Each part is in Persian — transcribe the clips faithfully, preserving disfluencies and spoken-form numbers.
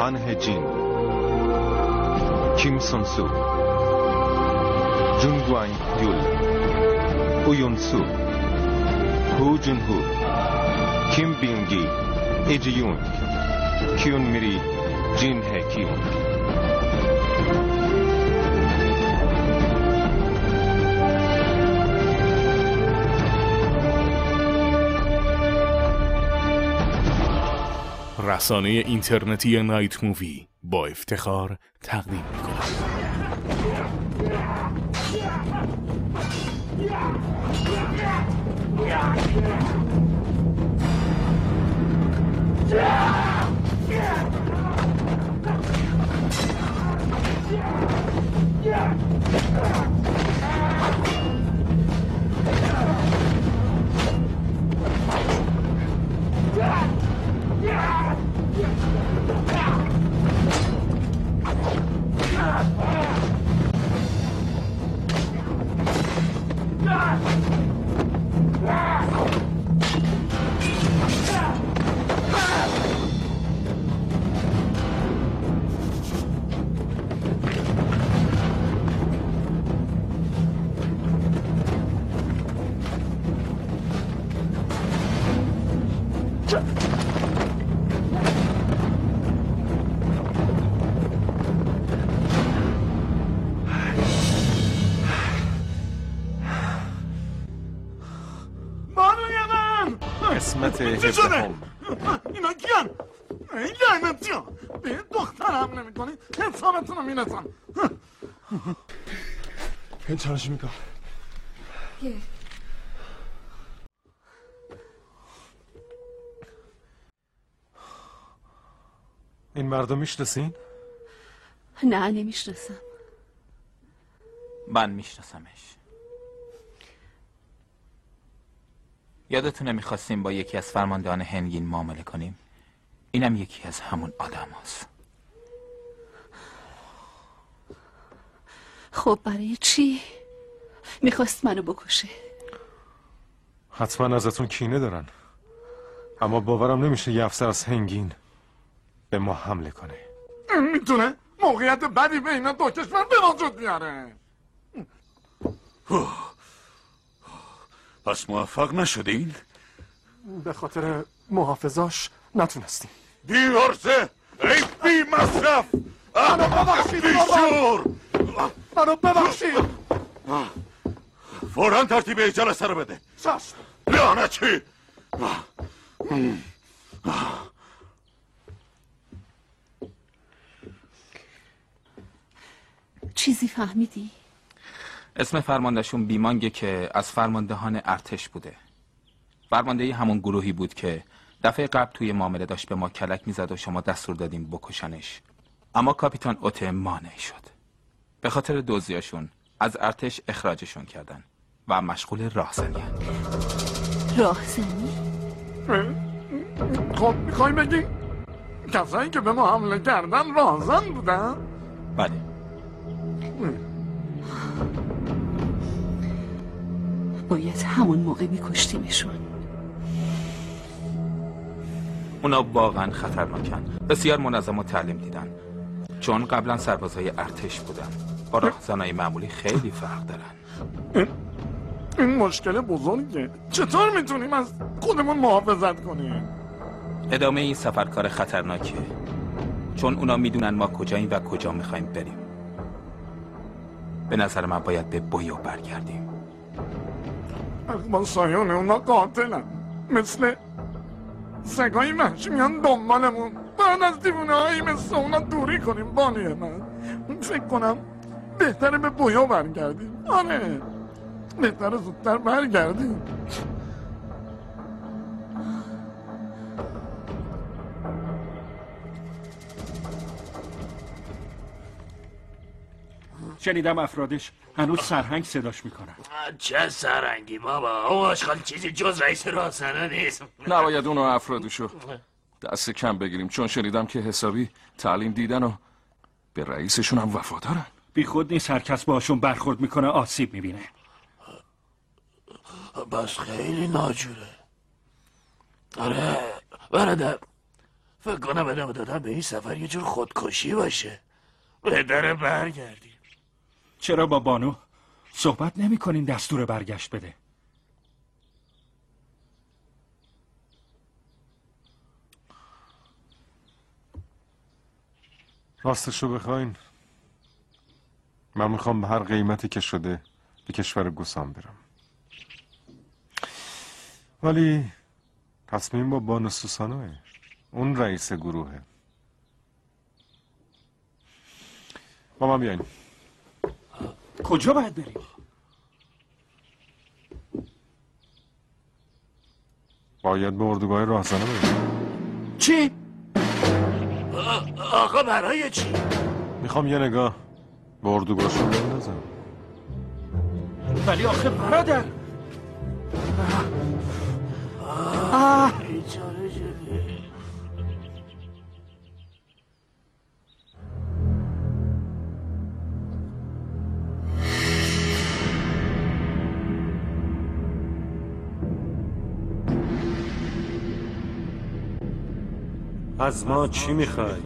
وان هجین، کیم سون سو، جون گوانگ یول، او یون سو، هو جون هو، کیم بینگی، ای جی یونگ، کیون میری، جین هی کیونگ. رسانه اینترنتی نایت مووی با افتخار تقدیم می‌کند. قسمت هفدهم. اینا کیان؟ ای لعنتی ها، به دخترم نمی کنی حسابتون رو می نزن. 괜찮으십니까? 예. این مردم میشناسین؟ نه نمیشناسم. من میشناسمش. یادتونه میخواستیم با یکی از فرماندهان هنگین معامله کنیم؟ اینم یکی از همون آدم هست. خب برای چی؟ میخواست منو بکشه. حتما ازتون کینه دارن، اما باورم نمیشه یه افسر از هنگین به ما حمله کنه. میتونه موقعیت بدی به اینا دو کشور به وجود بیاره. پس موفق نشدین؟ به خاطر محافظاش نتونستیم. بی ارزه، ای بی مصرف، منو ببخشید بی شور، منو ببخشید. فوراً ترتیب جلسه رو بده. چشم. لعنتی. چیزی فهمیدی؟ اسم فرماندهشون بیمانگه که از فرماندهان ارتش بوده. فرماندهی همون گروهی بود که دفعه قبل توی معامله داشت به ما کلک میزد و شما دستور دادیم بکشنش، اما کاپیتان اوته مانع شد. به خاطر دزدیاشون از ارتش اخراجشون کردن و مشغول راهزنی هستن. راهزنی؟ خب میخوای بگی کسایی که به ما حمله کردن راهزن بودن؟ بله. باید همون موقع میکشتیمشون. اونا واقعا خطرناکن. بسیار منظم و تعلیم دیدن، چون قبلا سربازای ارتش بودن. با راهزنای معمولی خیلی فرق دارن. این مشکل بزرگه. چطور میتونیم از خودمون محافظت کنیم؟ ادامه این سفر کار خطرناکه، چون اونا میدونن ما کجاییم و کجا میخوایم بریم. به نظر من باید به بویو برگردیم. اخبار سایان اونا قاتلن، مثل سگایی وحشی میان دنبالمون. باید از دیوونه هایی مثل اونا دوری کنیم. بانیه من فکر کنم بهتره به بویو برگردیم. آره بهتره زودتر برگردیم. شنیدم افرادش هنوز سرهنگ صداش میکنن. چه سرهنگی بابا، اون آشغال چیزی جز رئیس راهزنه نیست. نباید اونو افرادشو دست کم بگیریم، چون شنیدم که حسابی تعلیم دیدن و به رئیسشون هم وفادارن. بی خود نیست هر کس باشون برخورد میکنه آسیب میبینه. بس خیلی ناجوره. آره برادر، فکر کنم ادامه دادن به این سفر یه جور خودکشی باشه. بهتره برگردیم. چرا با بانو صحبت نمی کنین دستور برگشت بده؟ راستشو بخواین من میخوام به هر قیمتی که شده به کشور گوسان برم، ولی تصمیم با بانو سوسانوه، اون رئیس گروهه. با من بیاین. کجا باید بریم؟ باید به اردوگاه راهزنه بریم. چی؟ آقا برای چی؟ میخوام یه نگاه به اردوگاهشون بندازم. ولی آخه برادر آه. بیچاره شدی. از ما چی میخوای؟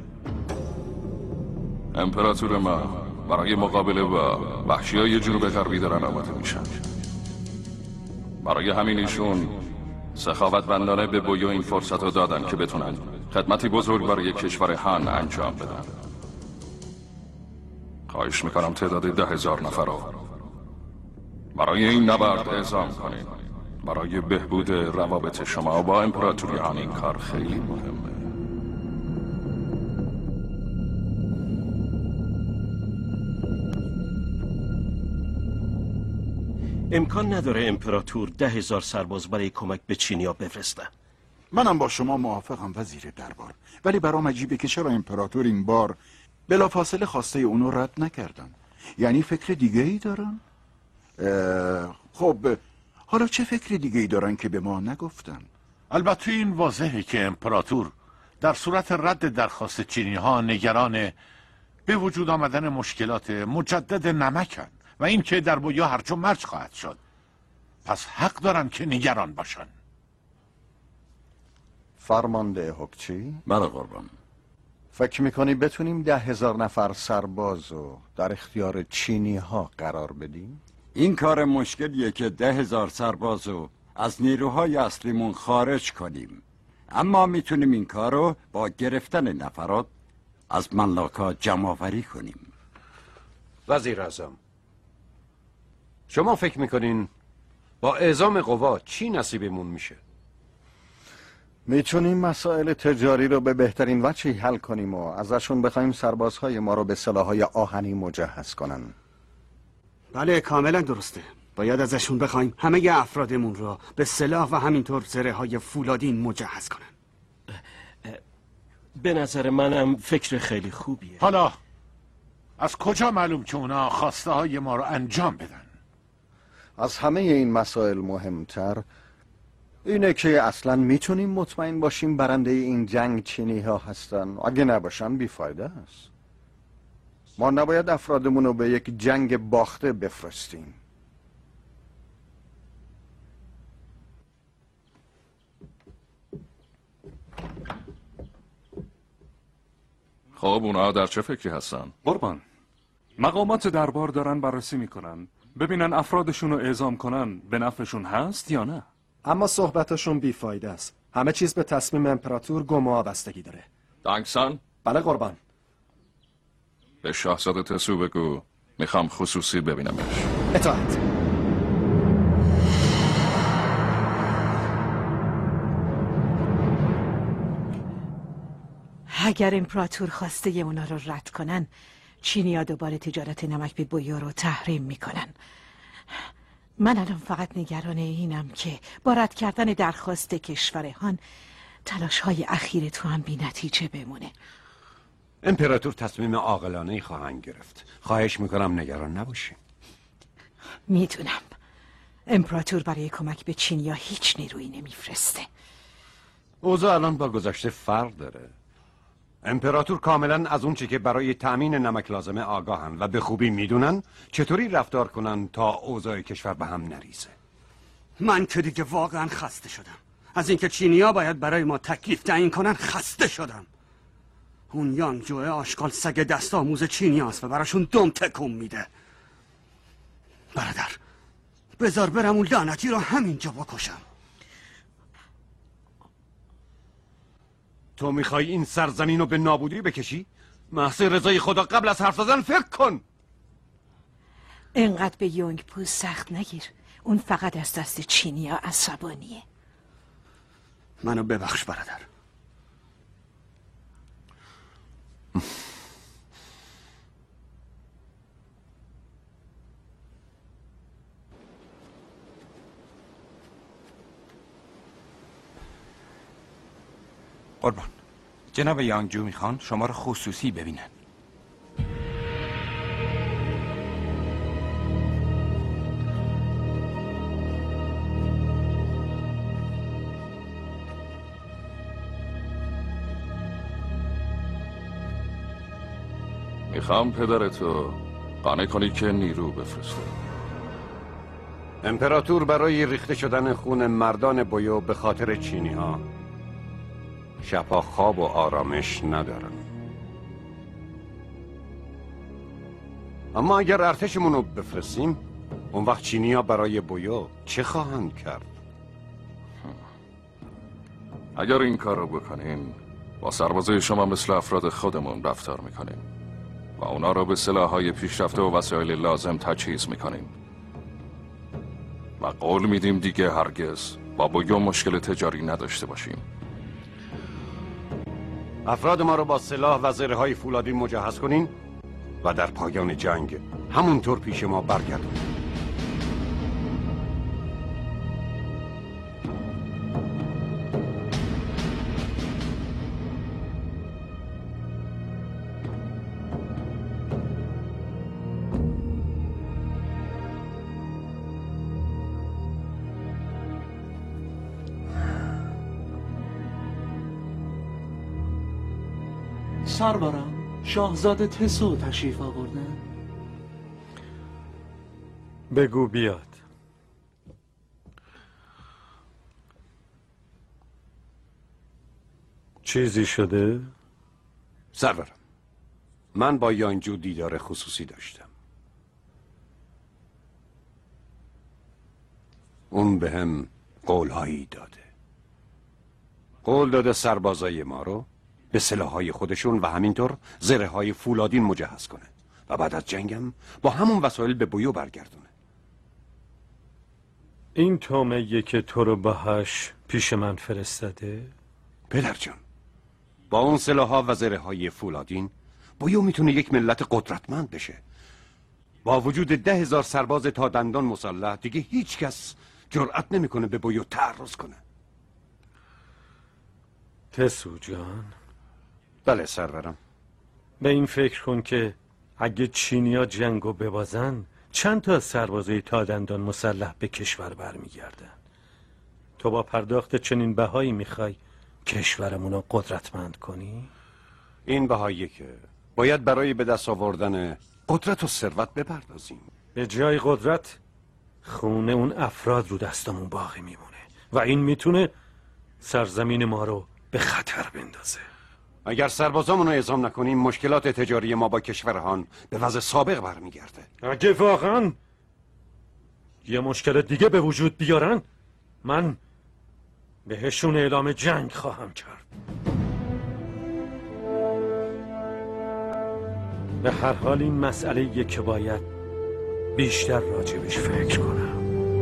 امپراتور ما برای مقابله با وحشیای جنوب غربی دارن آماده میشن. برای همین ایشون سخاوتمندانه به بویو این فرصت رو دادن که بتونن خدمتی بزرگ برای کشور هان انجام بدن. خواهش میکنم تعداد ده هزار نفر رو برای این نبرد اعزام کنین. برای بهبود روابط شما با امپراتوری هان این کار خیلی مهمه. امکان نداره امپراتور ده هزار سرباز برای کمک به چینیا بفرستن. منم با شما موافقم وزیر دربار، ولی برام عجیبه که چرا امپراتور این بار بلافاصله خواسته اونو رد نکردن. یعنی فکر دیگه ای دارن؟ خب حالا چه فکر دیگه ای دارن که به ما نگفتن؟ البته این واضحه که امپراتور در صورت رد درخواست چینی ها نگران به وجود آمدن مشکلات مجدد نمکن و این که در بویا هرچو مرج خواهد شد. پس حق دارن که نگران باشن. فرمانده حکچی؟ بله قربان. فکر میکنی بتونیم ده هزار نفر سرباز رو در اختیار چینی ها قرار بدیم؟ این کار مشکلیه که ده هزار سرباز رو از نیروهای اصلیمون خارج کنیم، اما میتونیم این کار رو با گرفتن نفرات از ملاکا جمع‌آوری کنیم. وزیر اعظم، شما فکر میکنین با اعزام قوا چی نصیبمون میشه؟ میتونیم مسائل تجاری رو به بهترین وجهی حل کنیم و ازشون بخوایم سربازهای ما رو به سلاحهای آهنی مجهز کنن. بله کاملا درسته. باید ازشون بخوایم همه افرادمون رو به سلاح و همینطور زره های فولادین مجهز کنن. به نظر منم فکر خیلی خوبیه. حالا از کجا معلوم که اونا خواسته های ما رو انجام بدن؟ از همه این مسائل مهمتر اینه که اصلا میتونیم مطمئن باشیم برنده این جنگ چینی ها هستن. اگه نباشن بیفایده است. ما نباید افرادمون رو به یک جنگ باخته بفرستیم. خب اونا در چه فکری هستن؟ قربان، مقامات دربار دارن بررسی میکنن ببینن افرادشون رو اعزام کنن به نفعشون هست یا نه. اما صحبتشون بیفایده است. همه چیز به تصمیم امپراتور گم و وابستگی داره. دانگسان؟ بله قربان. به شاهزاده تسو بگو میخوام خصوصی ببینمش. اطاعت. اگر امپراتور خواسته اونا رو رد کنن، چینی‌ها دوباره تجارت نمک به بویو رو تحریم میکنن. من الان فقط نگران اینم که با رد کردن درخواست کشور هان تلاش های اخیر تو هم بی نتیجه بمونه. امپراتور تصمیم عاقلانه‌ای خواهند گرفت. خواهش میکنم نگران نباشیم. میدونم امپراتور برای کمک به چینی‌ها هیچ نیرویی نمیفرسته. اوضاع الان با گذشته فرق داره. امپراتور کاملا از اون چی که برای تأمین نمک لازمه آگاهن و به خوبی میدونن چطوری رفتار کنن تا اوضاع کشور به هم نریزه. من که دیگه واقعا خسته شدم. از اینکه چینیا باید برای ما تکلیف تعیین کنن خسته شدم. اون یانگ جوه آشغال سگ دست آموز چینیاست و براشون دم تکون میده. برادر بذار برم اون لعنتی رو همینجا بکشم. تو میخوای این سرزمین رو به نابودی بکشی؟ محض رضای خدا قبل از حرف زدن فکر کن. اینقدر به یونگ پو سخت نگیر. اون فقط از دست چینیا عصبانیه. منو ببخش برادر. قربان، جناب یانگجو میخوان شما رو خصوصی ببینن. میخوام پدرتو قانع کنی که نیرو بفرسته. امپراتور برای ریخته شدن خون مردان بویو به خاطر چینی ها شبها خواب و آرامش ندارن. اما اگر ارتشمون رو بفرستیم اون وقت چینی ها برای بویو چه خواهند کرد؟ اگر این کار رو بکنین با سربازای شما مثل افراد خودمون رفتار میکنیم و اونا رو به سلاح‌های پیشرفته و وسایل لازم تجهیز میکنیم و قول میدیم دیگه هرگز با بویو مشکل تجاری نداشته باشیم. افراد ما رو با سلاح و زره‌های فولادی مجهز کنین و در پایان جنگ همونطور پیش ما برگردونین. سرورم، شاهزاده تسو تشریف آوردن. بگو بیاد. چیزی شده؟ سرورم، من با یانجو دیدار خصوصی داشتم. اون به هم قولهایی داده. قول داده سربازای ما رو به سلاح‌های خودشون و همینطور زره‌های فولادین مجهز کنه و بعد از جنگم با همون وسایل به بویو برگردونه. این تومه که تو رو باهاش پیش من فرستاده؟ پدر جان، با اون سلاح‌ها و زره‌های فولادین بویو میتونه یک ملت قدرتمند بشه. با وجود ده هزار سرباز تا دندان مسلح دیگه هیچ کس جرأت نمیکنه به بویو تعرض کنه. تسو جان. بله سرورم. به این فکر کن که اگه چینیا جنگو ببازن چند تا سربازای تا دندان مسلح به کشور برمیگردن. تو با پرداخت چنین بهایی میخوای کشورمون رو قدرتمند کنی؟ این بهاییه که باید برای به دست آوردن قدرت و ثروت بپردازیم. به جای قدرت خون اون افراد رو دستمون باقی میمونه و این میتونه سرزمین ما رو به خطر بندازه. اگر سربازامون رو اعزام نکنیم مشکلات تجاری ما با کشورهان به وضع سابق برمیگرده. اگه واقعا یه مشکل دیگه به وجود بیارن من بهشون اعلام جنگ خواهم کرد. به هر حال این مسئله یه که باید بیشتر راجبش فکر کنم.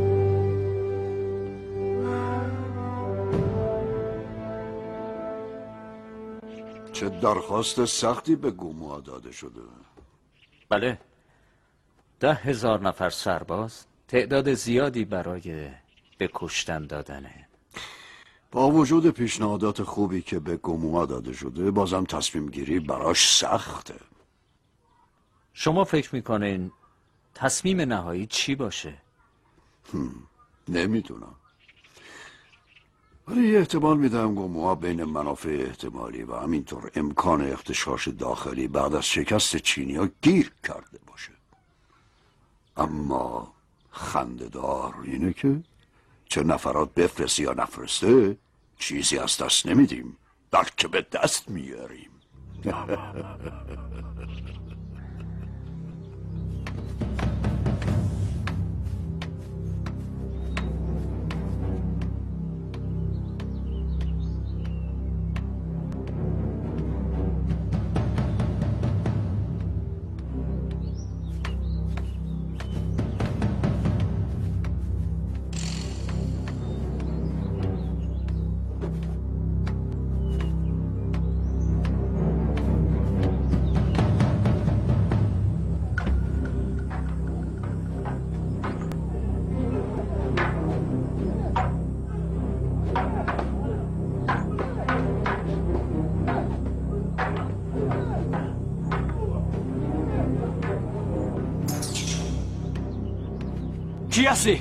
چه درخواست سختی به گوموها داده شده. بله، ده هزار نفر سرباز، تعداد زیادی برای به کشتن دادنه. با وجود پیشنهادات خوبی که به گوموها داده شده بازم تصمیم گیری براش سخته. شما فکر میکنین تصمیم نهایی چی باشه؟ نمیدونم، ولی احتمال میدم گوموها بین منافع احتمالی و همینطور امکان اغتشاش داخلی بعد از شکست چینیا گیر کرده باشه. اما خنده‌دار اینه که چه نفرات بفرستی یا نفرسته چیزی از دست نمیدیم، بلکه به دست میاریم. کی هستی؟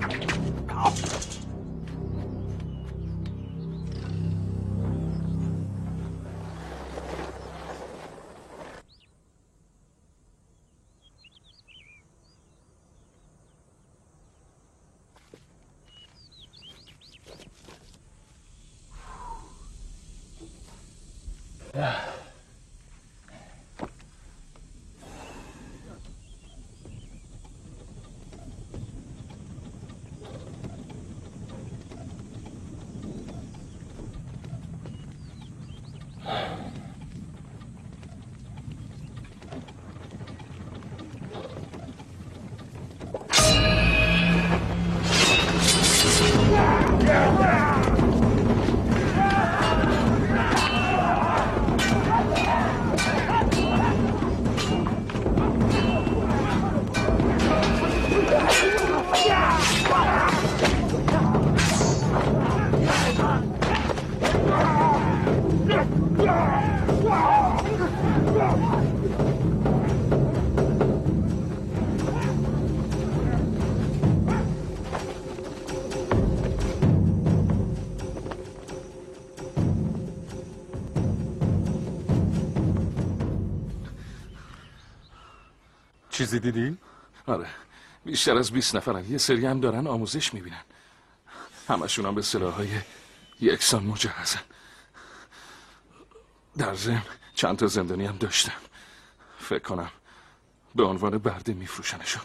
چیزی دیدی؟ آره، بیشتر از بیست نفرن. یه سری هم دارن آموزش میبینن. همشون هم به سلاحهای یکسان مجهزن. در ضمن چند تا زندانی هم داشتن. فکر کنم به عنوان برده میفروشنشون.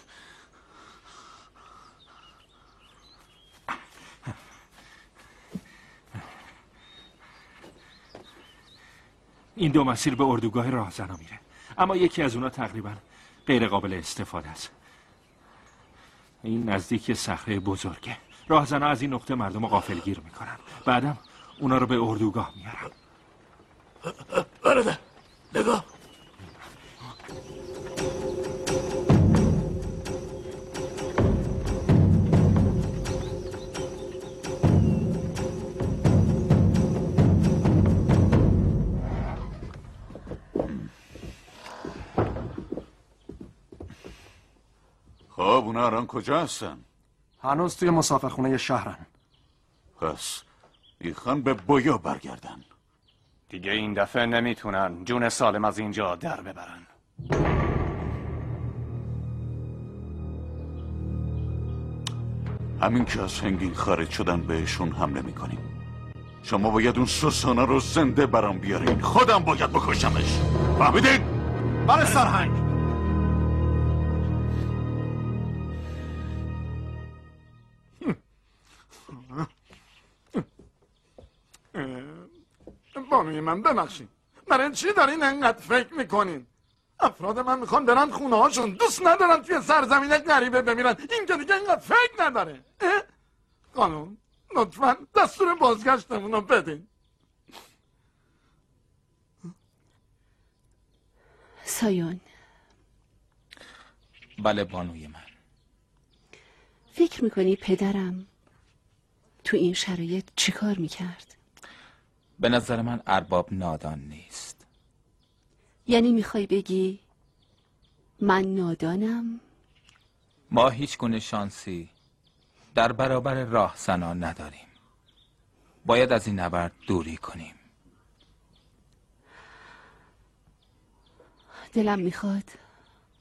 این دو مسیر به اردوگاه راهزنا میره، اما یکی از اونا تقریبا غیر قابل استفاده است. این نزدیک صخره بزرگه. راهزنا از این نقطه مردم رو غافلگیر میکنن، بعدم اونا رو به اردوگاه میارن. برادر نگاه، خب اونا الان کجا هستن؟ هنوز توی مسافرخونه شهرن. پس ایخان به بویا برگردن. دیگه این دفعه نمیتونن جون سالم از اینجا در ببرن. همین که از هنگین خارج شدن بهشون حمله میکنیم. شما باید اون سوسانا رو زنده برام بیارین. خودم باید بکشمش. فهمیدین؟ بله سرهنگ. بانوی من ببخشید، برای چی دارین انقدر فکر میکنین؟ افراد من میخوان برن خونه هاشون، دوست ندارن توی سرزمین غریبه بمیرن. این که دیگه انقدر فکر نداره. قانون لطفا دستور بازگشتمون رو بدین. سایون. بله بانوی من. فکر میکنی پدرم تو این شرایط چیکار میکرد؟ به نظر من ارباب نادان نیست. یعنی میخوای بگی من نادانم؟ ما هیچ گونه شانسی در برابر راهزنا نداریم. باید از این نبرد دوری کنیم. دلم میخواد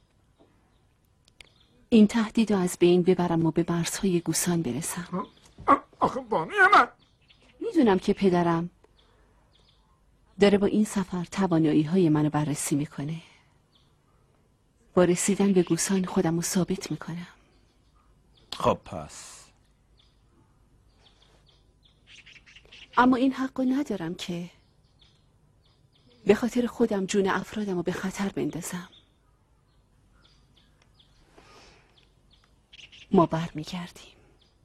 این تهدید رو از بین ببرم و به مرزهای گوسان برسم. آخه بانوی من میدونم که پدرم داره با این سفر توانایی های منو بررسی میکنه. با رسیدن به گوسان خودم رو ثابت میکنم. خب پس اما این حقو ندارم که به خاطر خودم جون افرادم رو به خطر بندازم. ما بر میگردیم.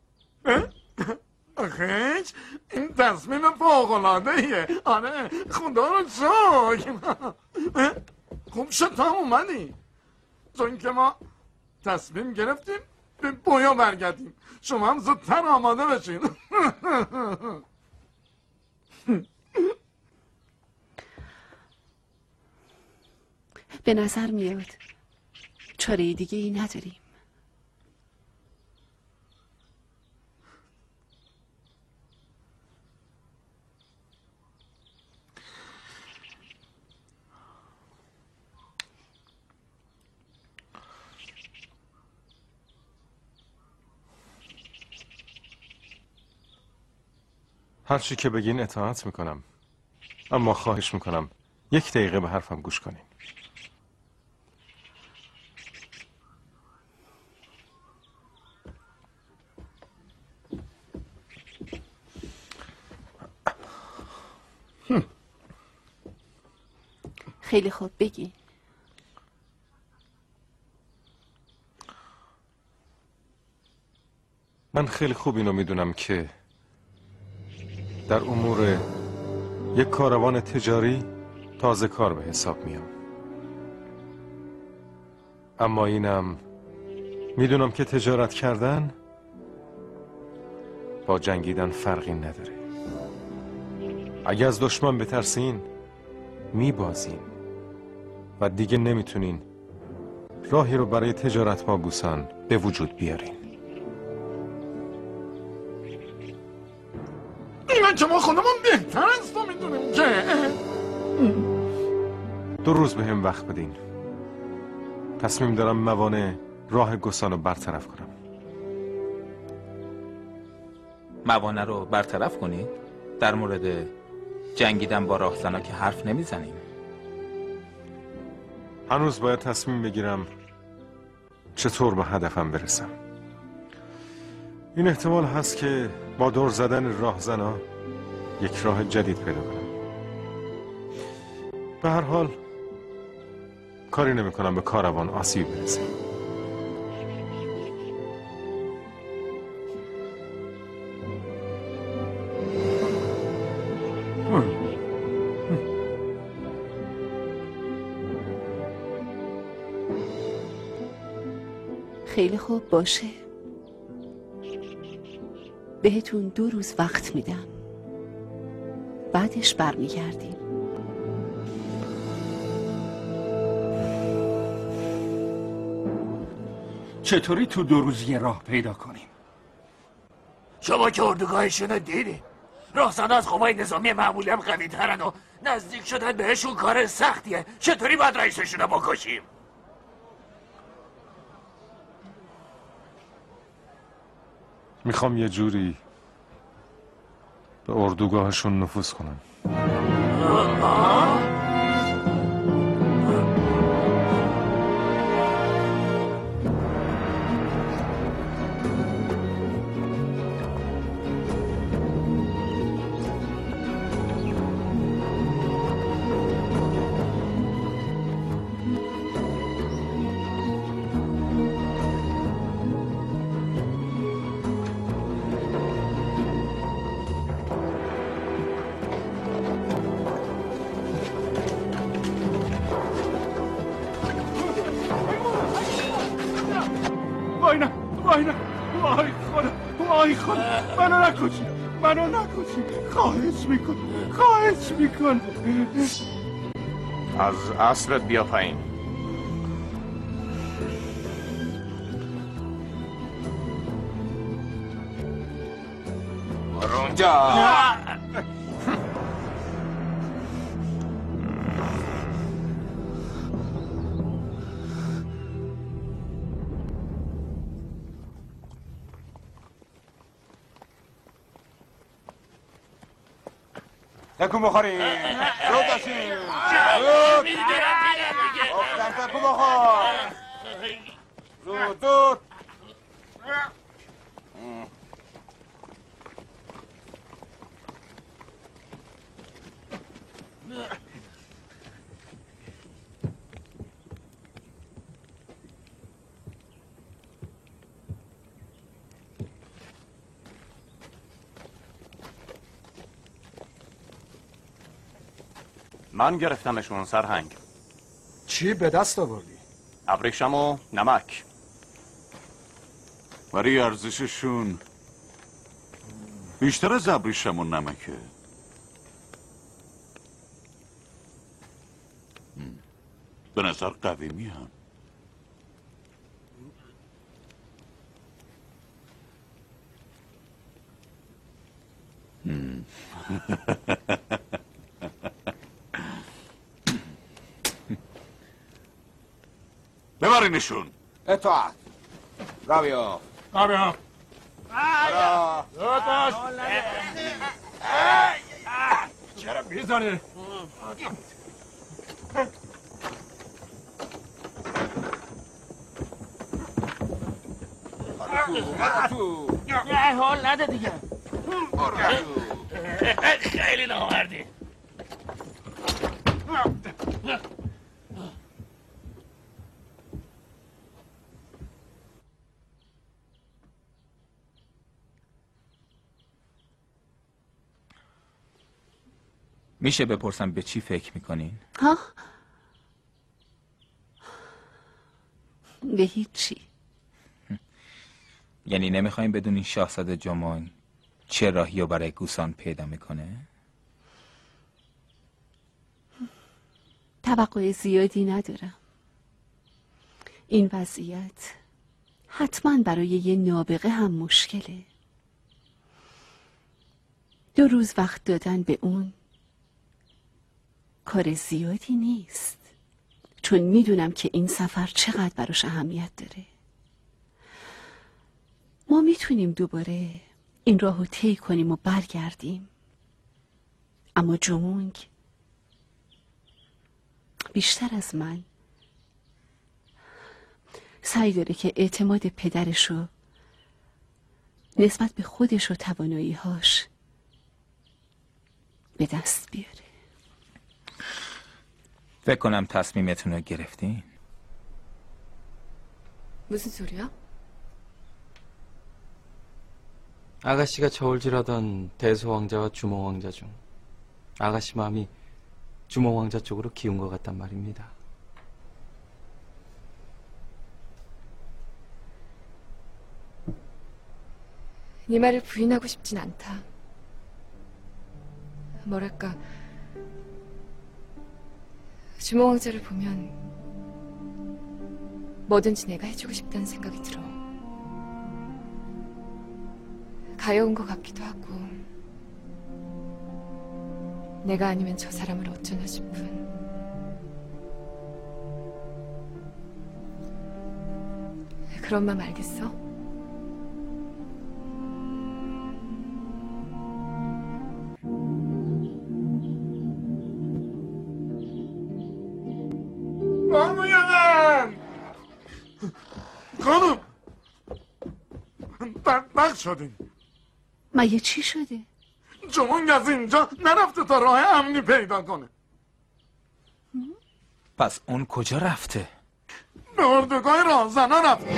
آخیش این تصمیم فوق‌العاده‌ایه. آره خدا رو شکر. خوب شد تا اومدی، چون که ما تصمیم گرفتیم به بویا برگردیم. شما هم زودتر آماده بشین. به نظر میاد چاره دیگه ای نداریم. هر چی که بگین اطاعت میکنم، اما خواهش میکنم یک دقیقه به حرفم گوش کنین. خیلی خوب بگی. من خیلی خوب اینو میدونم که در امور یک کاروان تجاری تازه کار به حساب میام، اما اینم میدونم که تجارت کردن با جنگیدن فرقی نداره. اگه از دشمن بترسین میبازین و دیگه نمیتونین راهی رو برای تجارت با گوسان به وجود بیارین. اینا که ما خودمون بهتر از تو میدونیم که. دو روز به هم وقت بدین. تصمیم دارم موانع راه گوسان رو برطرف کنم. موانع رو برطرف کنید؟ در مورد جنگیدن با راهزنا که حرف نمیزنیم. هنوز باید تصمیم بگیرم چطور به هدفم برسم. این احتمال هست که با دور زدن راهزنا یک راه جدید پیدا کنم. به هر حال کاری نمی کنم به کاروان آسیب برسه. خیلی خوب باشه. بهتون دو روز وقت میدم، بعدش برمیگردیم. چطوری تو دو روز یه راه پیدا کنیم؟ شما که اردوگاهشون رو دیدین، راهزنا از قوای نظامی معمولی هم قوی ترن و نزدیک شدن بهشون کار سختیه. چطوری باید رئیسشون رو بکشیم؟ میخوام یه جوری به اردوگاهشون نفوذ کنم. وای نه وای نه وای خدا وای خدا منو نکشی منو نکشی خواهش میکن خواهش میکن. از اسبت بیا پایین. برو اونجا. تکون بخورین. زود باشین. زود. گفتم تکون بخور. زود زود. من گرفتمشون سرهنگ. چی به دست آوردی؟ ابریشم و نمک. برای ارزششون بیشتر از ابریشم و نمکه. به نظر قوی میان. ببرینشون. اطاعت. راویو. راویو. برا. زود باش. چرا میزنه؟ نه حال نده دیگه. خیلی نامردی. میشه بپرسم به چی فکر میکنین؟ ها؟ به هیچی. یعنی نمیخوایم بدونین شاهزاده جمون چه راهی رو برای گوسان پیدا میکنه؟ توقع زیادی ندارم. این وضعیت حتما برای یه نابغه هم مشکله. دو روز وقت دادن به اون کار زیادی نیست، چون میدونم که این سفر چقدر براش اهمیت داره. ما میتونیم دوباره این راهو طی کنیم و برگردیم، اما جمونگ بیشتر از من سعی داره که اعتماد پدرشو نسبت به خودش و توانایی‌هاش به دست بیاره. فکر کنم تصمیمتون رو گرفتین. 무슨 소리야? 아가씨가 저울질하던 대소왕자와 주몽왕자 중 아가씨 마음이 주몽왕자 쪽으로 기운 것 같단 말입니다. 네 말을 부인하고 싶진 않다. 뭐랄까, 주몽왕자를 보면 뭐든지 내가 해주고 싶다는 생각이 들어. 가여운 것 같기도 하고, 내가 아니면 저 사람을 어쩌나 싶은. 그런 마음 알겠어? برمیگردن خانم، بدبخت شدیم. مگه چی شده؟ جمونگ از اینجا نرفته تا راه امنی پیدا کنه. پس اون کجا رفته؟ به اردوگاه راهزنا رفته.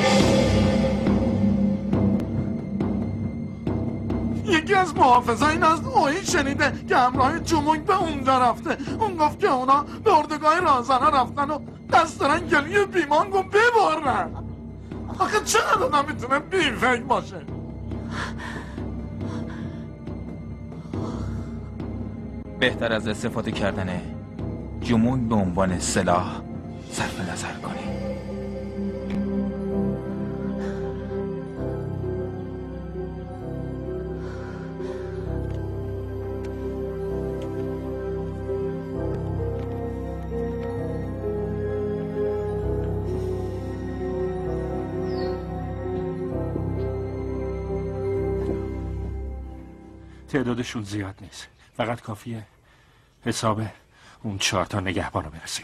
یکی از محافظین از اوهی شنیده که همراه جمونگ به اونجا رفته. اون گفت که اونا به اردوگاه راهزنا رفتن و دست دارن گلوی بیمانگو ببرن. آخه چقدر آدم میتونه بی فکر باشه؟ بهتر از استفاده کردن جمونگ به عنوان سلاح صرف نظر کنی. تعدادشون زیاد نیست، فقط کافیه حساب اون چهار تا نگهبان رو برسیم.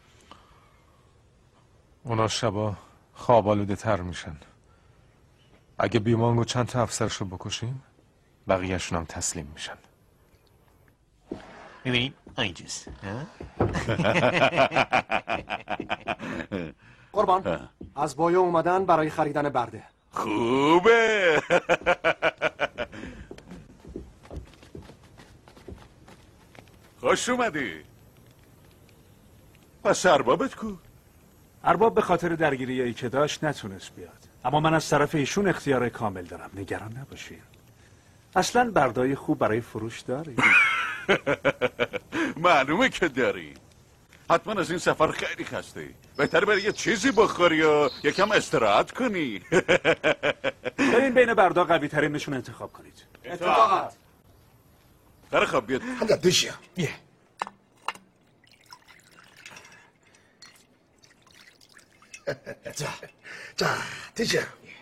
اونا شبا خواب آلوده تر میشن. اگه بیمانگو چند تا افسرشو بکشیم بقیهشون هم تسلیم میشن. ببینیم اینجاست. قربان از بایا اومدن برای خریدن برده. خوبه. خوش اومدی. پس اربابت کو؟ ارباب به خاطر درگیریایی که داشت نتونست بیاد، اما من از طرف ایشون اختیار کامل دارم. نگران نباشین. اصلا بردای خوب برای فروش داری. معلومه که داری. حتما از این سفر خیلی خسته. بهتره بری یه چیزی بخوری و یکم استراحت کنی. برین بین بردا قوی ترینشون انتخاب کنید. اتفاقات. خیلی خوب بیاد. حالا بشیم. یه. جا جا تجا.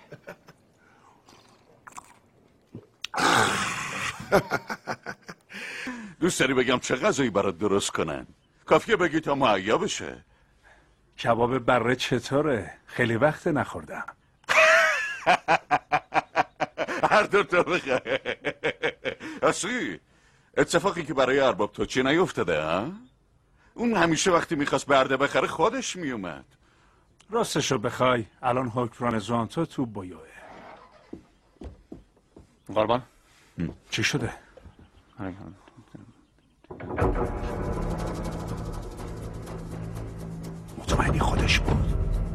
دوست داری بگم چه غذایی برات درست کنن؟ کافیه بگی تا مهیا بشه. کباب بره چطوره؟ خیلی وقت نخوردم. هر دو تا بخواه. اصلی اتفاقی که برای ارباب تو چی نیفتاده ها؟ اون همیشه وقتی میخواست برده بخره خودش میومد. راستشو بخوای الان حکمران زوانتو تو بویوه. قربان چی شده؟ مطمئنی خودش بود؟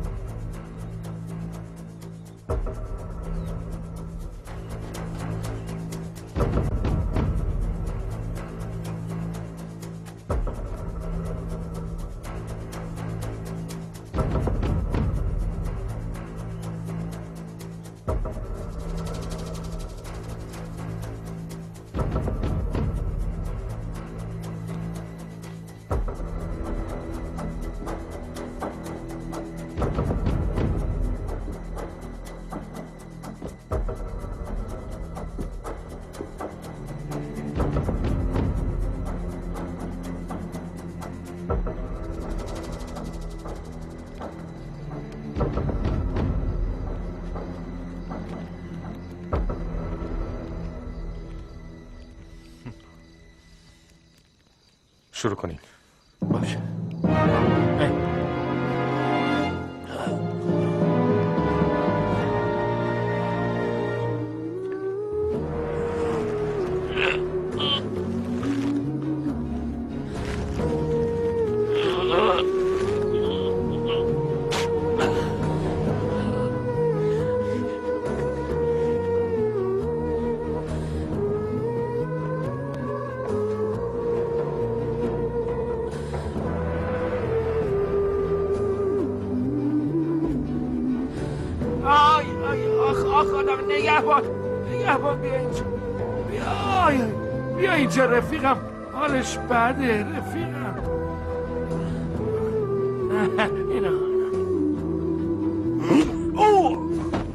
شروع کنین. باشه. اینجا رفیقم حالش بده. رفیقم اینا او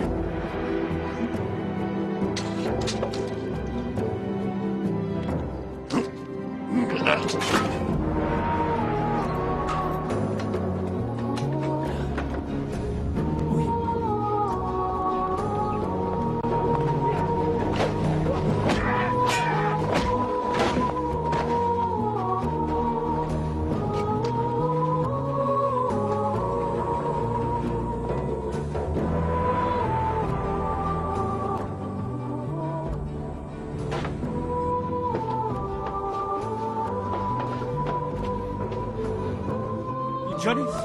اینجا نیست.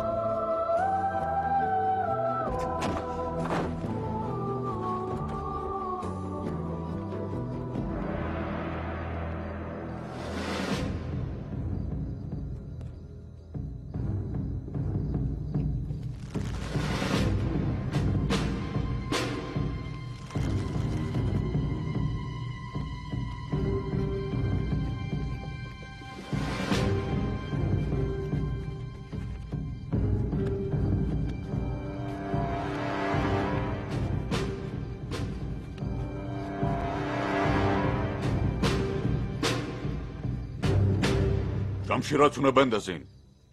شمشیراتون رو بندازین.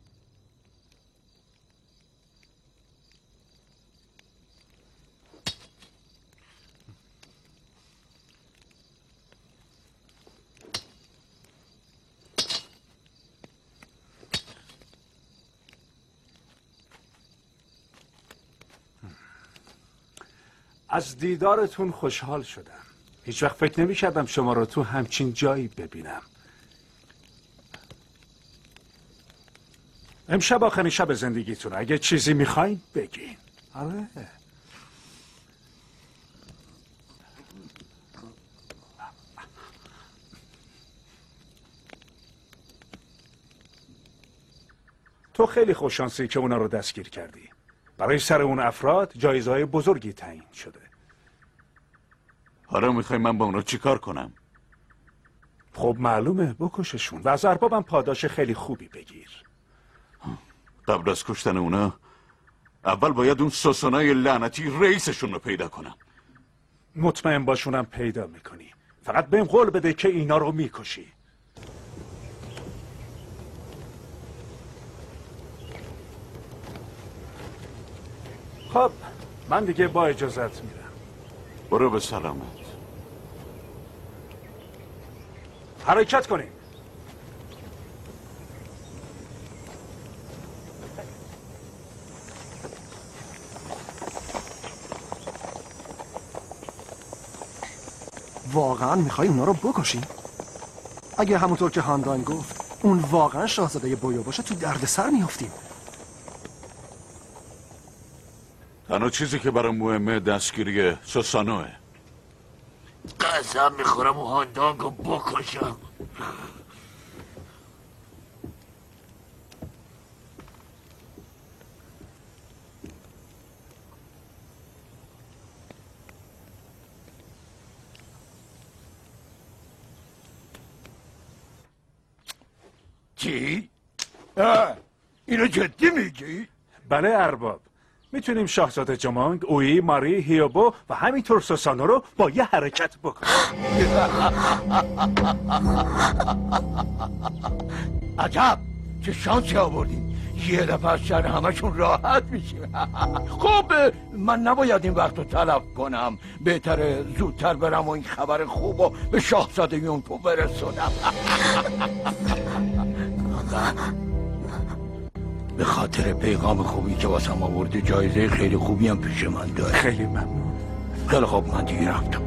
از دیدارتون خوشحال شدم. هیچ وقت فکر نمی کردم شما رو تو همچین جایی ببینم. امشب آخرین شب زندگیتون، اگه چیزی میخواین بگین. آره. تو خیلی خوششانسی که اونا رو دستگیر کردی. برای سر اون افراد جایزه‌های بزرگی تعیین شده. حالا میخوای من با اونا چیکار کنم؟ خب معلومه، بکششون و از اربابم پاداش خیلی خوبی بگیر. قبل از کشتن اونا اول باید اون ساسانای لعنتی رئیسشون رو پیدا کنم. مطمئن باشونم پیدا میکنی. فقط بهم قول بده که اینا رو میکشی. خب من دیگه با اجازت میرم. برو به سلامت. حرکت کنیم. واقعا میخوای اونا رو بکشی؟ اگه همونطور که هاندان گفت اون واقعا شاهزاده بویو باشه تو دردسر میافتیم. تنها چیزی که برام مهمه دستگیری سوسانوه. قسم میخورم و هاندانگو بکشم. چی؟ اینو جدی میگی؟ بله ارباب. میتونیم شاهزاده جمانگ، اویی، ماری، هیوبو و همینطور سوسانو رو با یه حرکت بکنیم. عجب چه شانسی آوردین. یه دفعه از شر همشون راحت میشیم. خب من نباید این وقت رو تلف کنم. بهتره زودتر برم و این خبر خوب رو به شاهزاده یونکو برسونم. به خاطر پیغام خوبی که واسم آورده جایزه خیلی خوبی هم پیش من داره. خیلی ممنون. خیلی خوب من دیگه رفتم.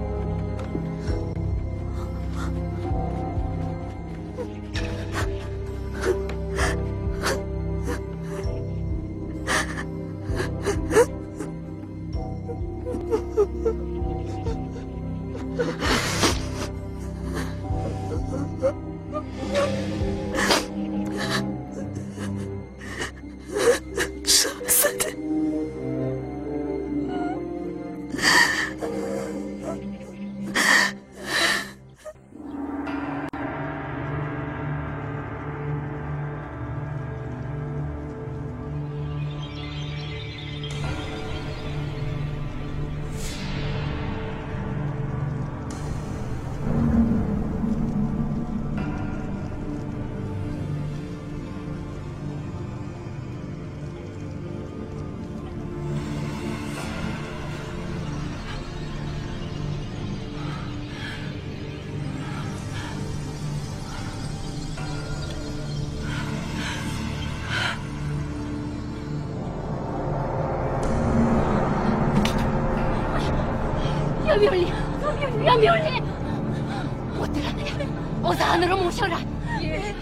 라비올리! 라비올리! 옷들하느냐? 어서 안으로 모셔라! 예.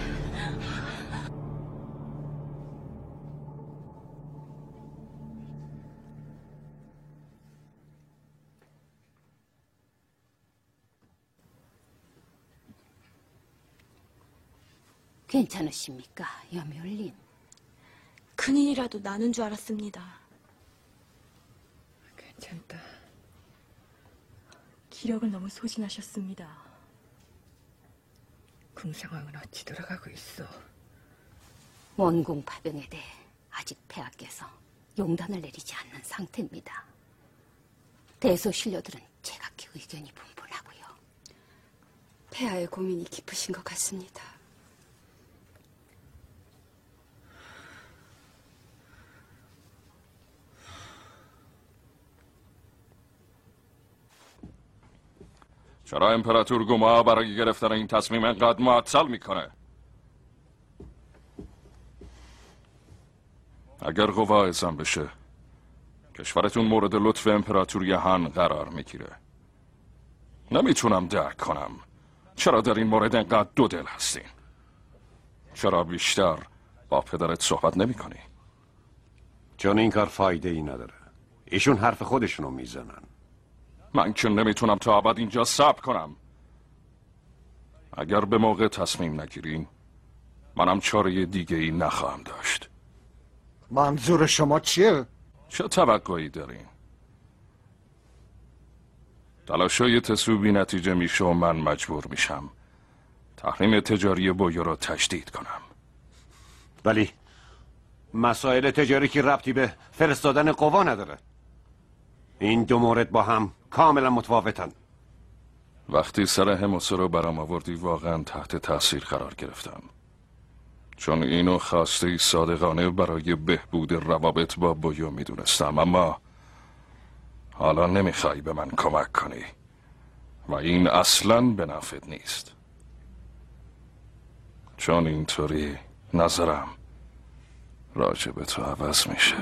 괜찮으십니까, 여묘님? 큰일이라도 나는 줄 알았습니다. 괜찮다. 기력을 너무 소진하셨습니다. 궁상황은 어찌 돌아가고 있어? 원궁 파병에 대해 아직 폐하께서 용단을 내리지 않는 상태입니다. 대소신료들은 제각기 의견이 분분하고요. 폐하의 고민이 깊으신 것 같습니다. چرا امپراتور گوما برای گرفتن این تصمیم انقدر معطل میکنه؟ اگر قوا اعزام بشه کشورتون مورد لطف امپراتور یهان قرار میگیره. نمیتونم درک کنم چرا در این مورد انقدر دو دل هستین. چرا بیشتر با پدرت صحبت نمی کنی؟ چون این کار فایده ای نداره. ایشون حرف خودشونو میزنن. من که نمیتونم تا ابد اینجا صبر کنم. اگر به موقع تصمیم نگیرین منم چاره دیگه ای نخواهم داشت. منظور شما چیه؟ چه توقعی دارین؟ تلاشای تسو بی نتیجه میشه و من مجبور میشم تحریم تجاری بویو رو تشدید کنم. ولی مسائل تجاری که ربطی به فرستادن قوا نداره. این دو مورد با هم کاملا متفاوتن. وقتی سر هموسه رو برام آوردی واقعا تحت تاثیر قرار گرفتم، چون اینو خواسته صادقانه برای بهبود روابط با بویو میدونستم، اما حالا نمیخوای به من کمک کنی و این اصلاً به نفعت نیست. چون اینطوری نظرم راجع به تو عوض میشه.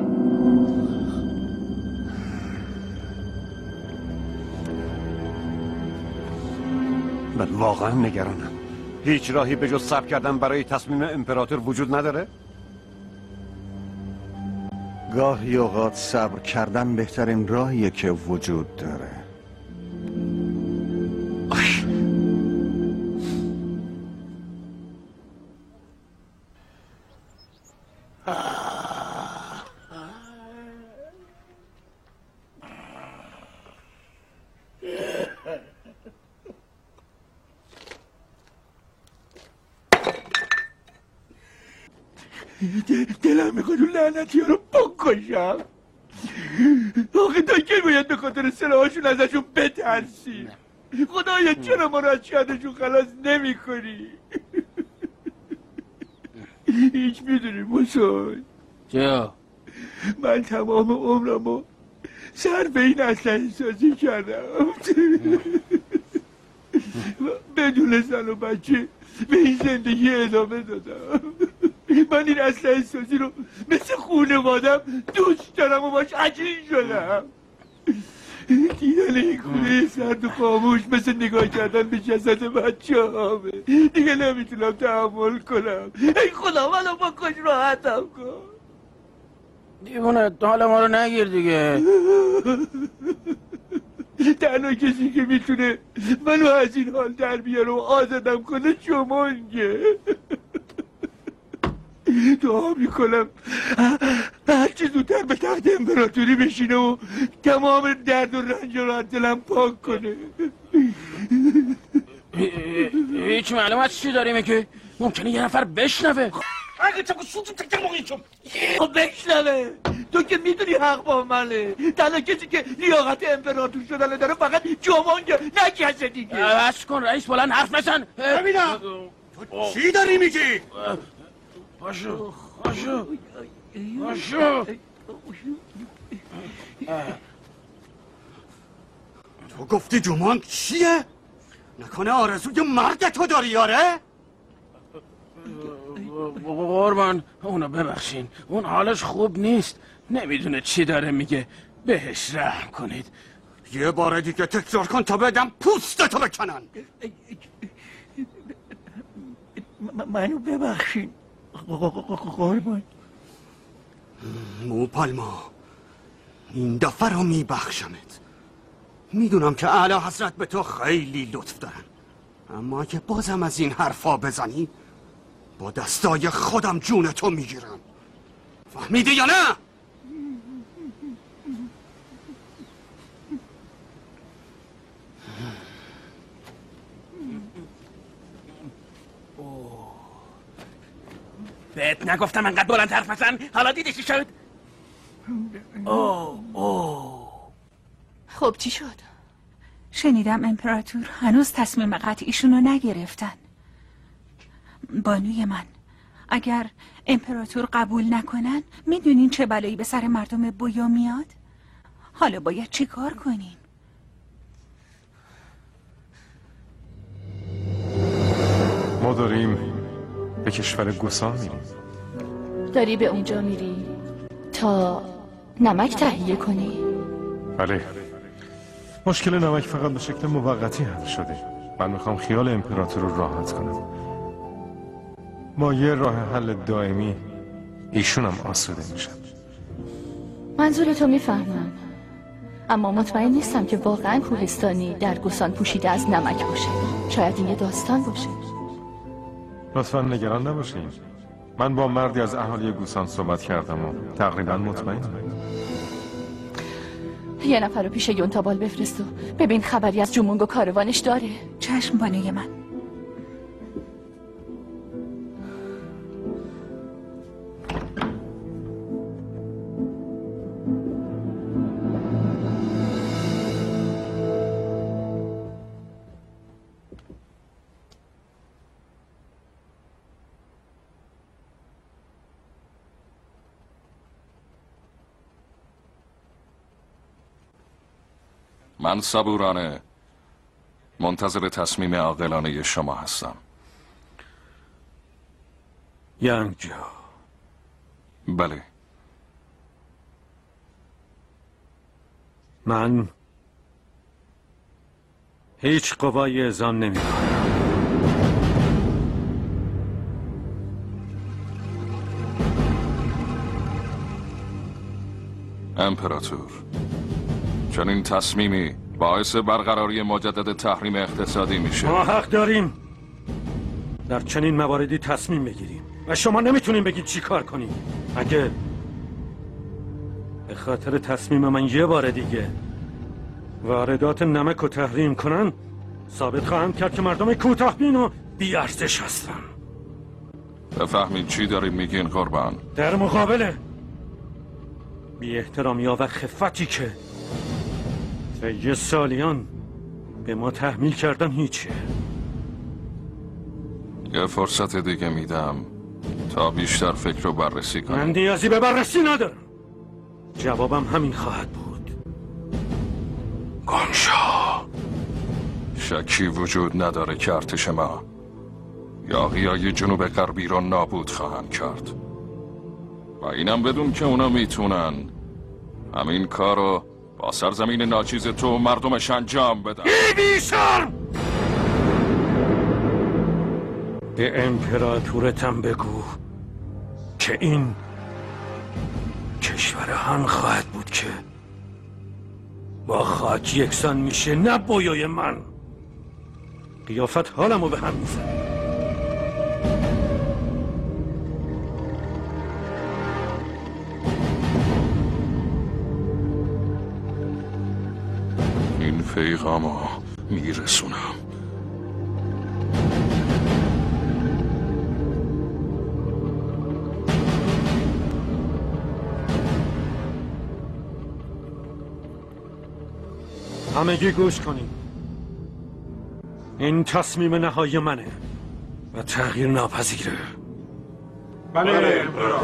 من واقعا نگرانم. هیچ راهی به جز صبر کردن برای تصمیم امپراتور وجود نداره؟ گاهی اوقات صبر کردن بهترین راهیه که وجود داره. دلم میخواد اون لعنتی ها رو بکشم. آخه تا کی باید به خاطر سلاحاشون ازشون بترسی؟ خدایا چرا ما رو از شهرشون خلاص نمی کنی؟ هیچ میدونی موسون چرا؟ من تمام عمرمو صرف این اسلحه سازی کردم. بدون زن و بچه به این زندگی ادامه دادم. من این اسلحه سازی رو مثل خونوادم دوست دارم و باش عجین شدم. دیدن این خونه سرد و خاموش مثل نگاه کردن به جسد بچه همه. دیگه نمیتونم تحمل کنم. ای خدا منو بکش راحتم کن. دیوونه حال ما رو نگیر دیگه. تنها کسی که میتونه منو از این حال در بیاره و آزادم کنه شمانگه. دعا میکنم هرچی زودتر به تخت امپراتوری بشینه و تمام درد و رنج رو از دلم پاک کنه. هیچ معلومت چی داریم که ممکنه یه نفر بشنوه. اگه چکو سوچو تک موقعیشم بشنوه. تو که میدونی حق با منه. تنها کسی که لیاقت امپراتور شدن داره فقط جومانگه، نه کسی دیگه. بس کن رئیس، بلند حرف بزن. ببینم تو چی داری میگی؟ باشو باشو باشو. تو گفتی جومانگ چیه؟ نکنه آرزوی مرد تو داری یاره؟ قربان اونو ببخشین، اون حالش خوب نیست، نمیدونه چی داره میگه، بهش رحم کنید. یه بار دیگه تکرار کن تا بدم پوستتو بکنن. منو ببخشین قربان. مو پالما این دفعه رو میبخشمت. میدونم که اعلی حضرت به تو خیلی لطف دارن، اما اگه بازم از این حرفا بزنی با دستای خودم جون تو میگیرم. فهمیدی یا نه؟ بهت نگفتم انقدر بلند حرف بزن؟ حالا دیدی چی شد؟ اوه اوه خب چی شد؟ شنیدم امپراتور هنوز تصمیم قطعیشون رو نگرفتن. بانوی من، اگر امپراتور قبول نکنن میدونین چه بلایی به سر مردم بویو میاد؟ حالا باید چی کار کنین؟ ما داریم به کشور گوسان میریم. داری به اونجا میری تا نمک تهیه کنی؟ بله. مشکل نمک فقط به شکل موقتی حل شده. من میخوام خیال امپراتور رو راحت کنم. با یه راه حل دائمی ایشونم آسوده میشن. منظورتو میفهمم، اما مطمئن نیستم که واقعا کوهستانی در گوسان پوشیده از نمک باشه. شاید این یه داستان باشه. لطفا نگران نباشین. من با مردی از اهالی گوسان صحبت کردم و تقریبا مطمئنم. یه نفر رو پیش یونتابال بفرست و ببین خبری از جومونگ و کاروانش داره. چشم بانوی من. من صبورانه منتظر تصمیم عاقلانه شما هستم. یانگجو. بله. من هیچ قوای اعزام نمی کنم. امپراتور، چنین تصمیمی باعث برقراری مجدد تحریم اقتصادی میشه. ما حق داریم در چنین مواردی تصمیم بگیریم و شما نمیتونین بگید چی کار کنیم. اگه به خاطر تصمیم من یه بار دیگه واردات نمک رو تحریم کنن، ثابت خواهم کرد که مردم کوتاه‌بین و بی‌ارزش هستن. بفهمید چی داریم میگین قربان؟ در مقابل بی احترامی و خفتی که طی سالیان به ما تحمیل کردن هیچه. یه فرصت دیگه میدم تا بیشتر فکر رو بررسی کنم. من نیازی به بررسی ندارم. جوابم همین خواهد بود. گمشا. شکی وجود نداره که ارتش ما یاغیای جنوب غربی رو نابود خواهند کرد و اینم بدون که اونا میتونن همین کارو با سرزمین ناچیز تو مردمش انجام بدن. بی شرم! به امپراتورتم بگو که این کشور هان خواهد بود که با خاک یکسان میشه، نه بویای من. قیافت حالمو به هم میزنه. این پیغامو میرسونم. همگی گوش کنیم. این تصمیم نهایی منه و تغییر ناپذیره. بله.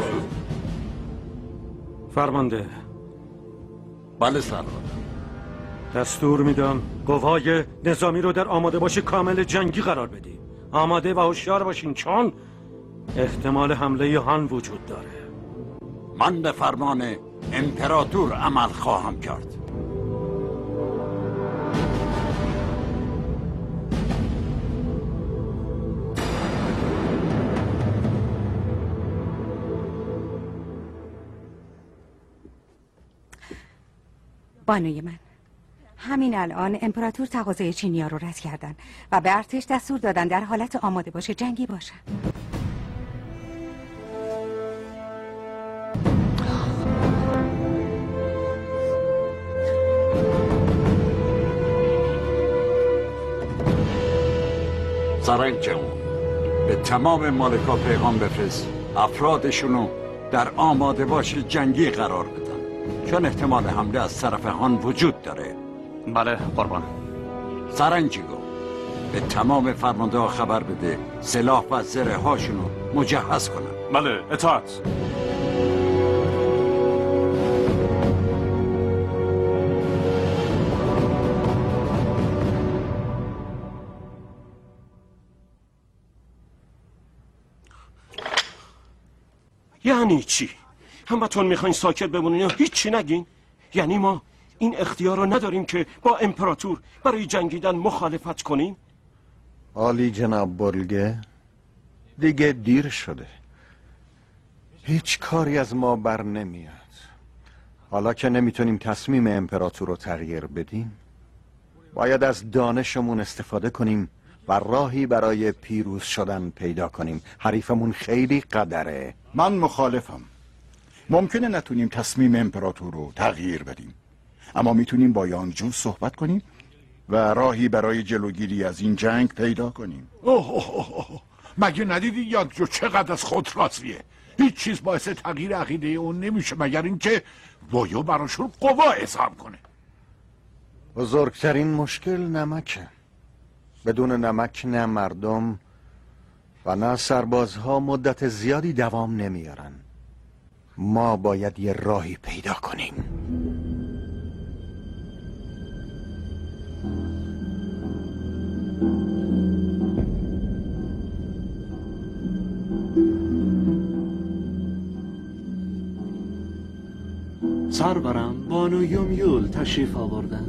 فرمانده. بله سرور. دستور میدم قوای نظامی رو در آماده باش کامل جنگی قرار بدی. آماده و هوشیار باشین چون احتمال حمله هان وجود داره. من به فرمان امپراتور عمل خواهم کرد. بانوی من، همین الان امپراتور تقاضای چینی‌ها رو رد کردن و به ارتش دستور دادن در حالت آماده باشه جنگی باشن. سرنگ جمون به تمام مالکا پیغام بفرست افرادشونو در آماده باش جنگی قرار بدن، چون احتمال حمله از طرف هان وجود داره. بله قربان. سرنجیگو به تمام فرمانده ها خبر بده سلاح و زره هاشونو مجهز کنن. بله اطاعت. یعنی چی؟ همتون میخواین ساکت بمونین یا هیچی نگین؟ یعنی ما این اختیار رو نداریم که با امپراتور برای جنگیدن مخالفت کنیم؟ عالی جناب بولگه، دیگه دیر شده. هیچ کاری از ما بر نمیاد. حالا که نمیتونیم تصمیم امپراتور رو تغییر بدیم، باید از دانشمون استفاده کنیم و راهی برای پیروز شدن پیدا کنیم. حریفمون خیلی قدره. من مخالفم. ممکنه نتونیم تصمیم امپراتور رو تغییر بدیم، اما میتونیم با یانگجو صحبت کنیم و راهی برای جلوگیری از این جنگ پیدا کنیم. اوه اوه اوه. مگه ندیدی یانگجو چقدر از خود راضیه؟ هیچ چیز باعث تغییر عقیده اون نمیشه مگر اینکه بویو براشون قوا اظهار کنه. بزرگترین مشکل نمکه. بدون نمک نه مردم و نه سربازها مدت زیادی دوام نمیارن. ما باید یه راهی پیدا کنیم. سرورم بانو یومیول تشریف آوردن.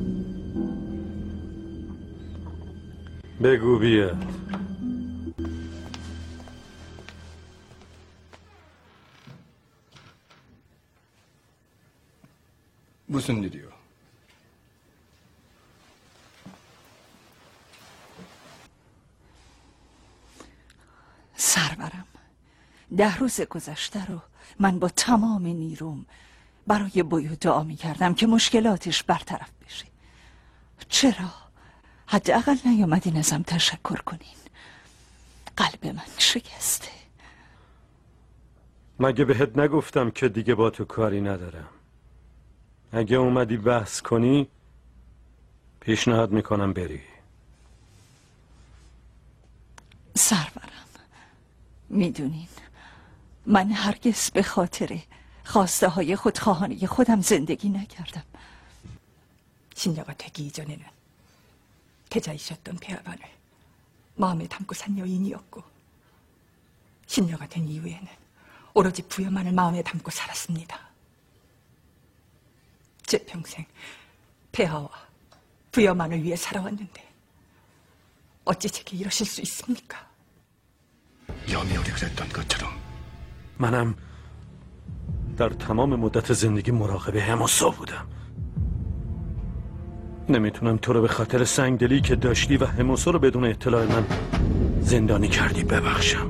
بگو بیاد. 무슨 일이요? سرورم، ده روز گذشته رو من با تمام نیروم برای بویو دعا می کردم که مشکلاتش برطرف بشه. چرا؟ حداقل نیومدین ازم تشکر کنین. قلب من شکسته. مگه بهت نگفتم که دیگه با تو کاری ندارم؟ اگه اومدی بحث کنی پیشنهاد میکنم بری. سرورم، میدونین من هرگز به خاطر خواسته های خودخواهانه خودم زندگی نکردم. 신녀가 되기 이전에는 태자이셨던 폐하관을 마음에 담고 산 여인이었고, 신녀가 된 이후에는 오로지 부여만을 마음에 담고 살았습니다. 제 평생 폐하와 부여만을 위해 살아왔는데 어찌 제게 이러실 수 있습니까? 여미오리 그랬던 것처럼 منم در تمام مدت زندگی مراقب هموسا بودم. نمیتونم تو رو به خاطر سنگدلی که داشتی و هموسا رو بدون اطلاع من زندانی کردی ببخشم.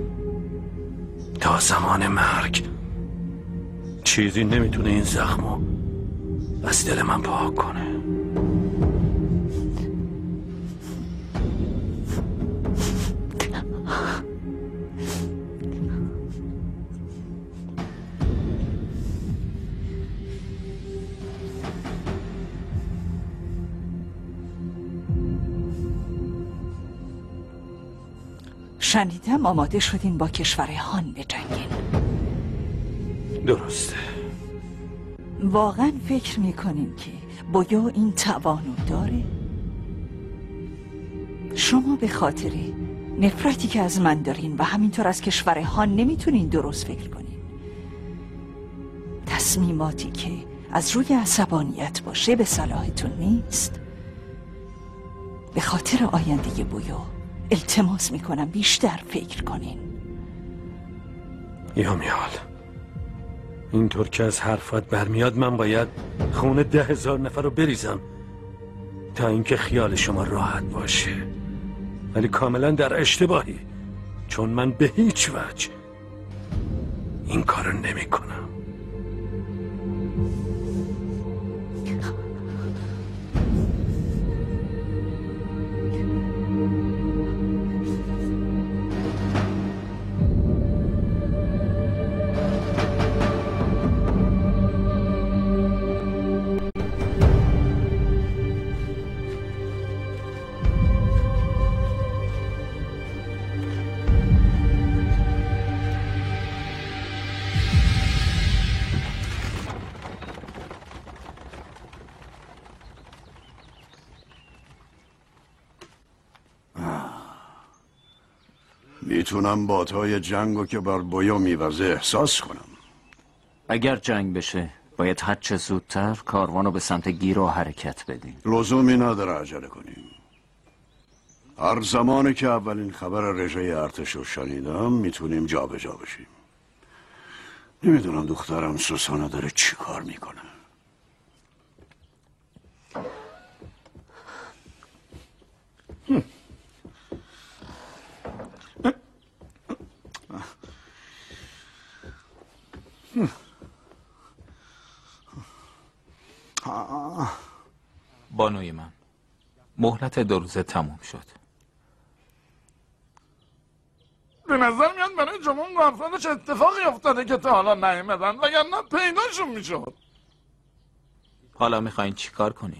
تا زمان مرگ چیزی نمیتونه این زخمو از دل من پاک کنه. شنیدم آماده شدین با کشور هان بجنگین. درسته. واقعا فکر میکنین که بویو این توانو داره؟ شما به خاطر نفرتی که از من دارین و همینطور از کشور هان نمیتونین درست فکر کنین. تصمیماتی که از روی عصبانیت باشه به صلاحتون نیست. به خاطر آینده بویو التماس میکنم بیشتر فکر کنین. یامیال، اینطور که از حرفات برمیاد من باید خون ده هزار نفر رو بریزم تا اینکه خیال شما راحت باشه، ولی کاملا در اشتباهی، چون من به هیچ وجه این کارو نمی کنم. میتونم بادهای جنگو که بر بویو میوزه احساس کنم. اگر جنگ بشه باید هر چه زودتر کاروانو به سمت گیرو حرکت بدیم. لزومی نداره عجله کنیم. هر زمانی که اولین خبر رژه ارتش رو شنیدم میتونیم جا به جا بشیم. نمیدونم دخترم سوسانا داره چی کار میکنه. بانوی من، مهلت دو روزه تموم شد. به نظر میاد برای جمعون و افرادش اتفاقی افتاده که تا حالا نیومدن وگرنه پیداشون میشد. حالا میخواین چی کار کنین؟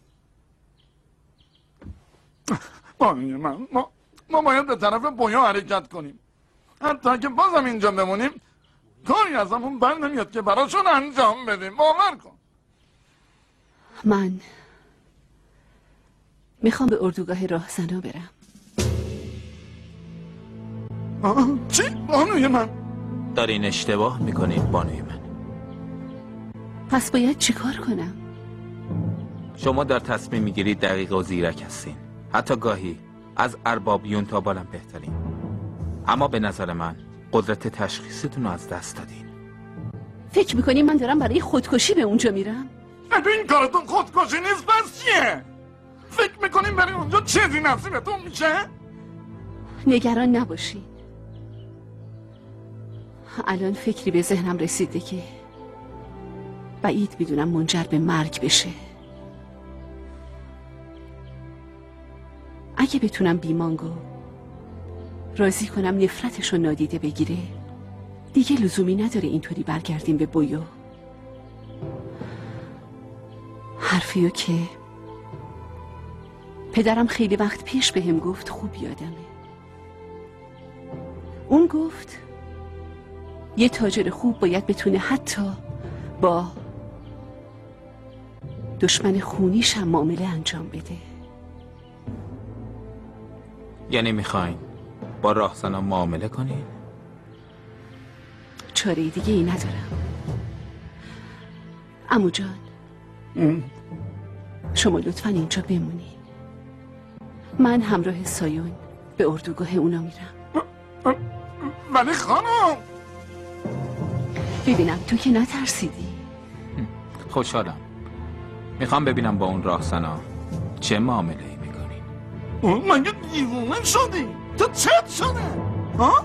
بانوی من، ما, ما باید به طرف بویا حرکت کنیم. حتی که بازم اینجا بمونیم کاری از همون بر نمیاد که براشون انجام بدیم. باور کن. من میخوام به اردوگاه راهزنا برم. آه، چی؟ بانوی من دارین اشتباه میکنین بانوی من. پس باید چیکار کنم؟ شما در تصمیم میگیرید دقیق و زیرک هستین. حتی گاهی از ارباب یونتا بالم بهترین. اما به نظر من قدرت تشخیصتون رو از دست دادین. فکر میکنی من دارم برای خودکشی به اونجا میرم؟ این کارتون خودکشی نیست پس چیه؟ فکر میکنیم برای اونجا چیزی نصیبتون میشه؟ نگران نباشی. الان فکری به ذهنم رسیده که بعید میدونم منجر به مرگ بشه. اگه بتونم بیمانگو راضی کنم نفرتش رو نادیده بگیره دیگه لزومی نداره اینطوری برگردیم به بویو. حرفیو که پدرم خیلی وقت پیش بهم گفت خوب یادمه. اون گفت یه تاجر خوب باید بتونه حتی با دشمن خونیش هم معامله انجام بده. یعنی میخواین با راهزنا معامله کنین؟ چاره دیگه ای ندارم. عمو جان شما لطفا اینجا بمونی. من همراه سایون به اردوگاه اونا میرم. ولی خانم ببینم تو که نترسیدی. خوشحالم. میخوام ببینم با اون راهزنا چه معامله ای میکنین. اون مگه دیوونه شدی؟ تو چت شده؟ ها؟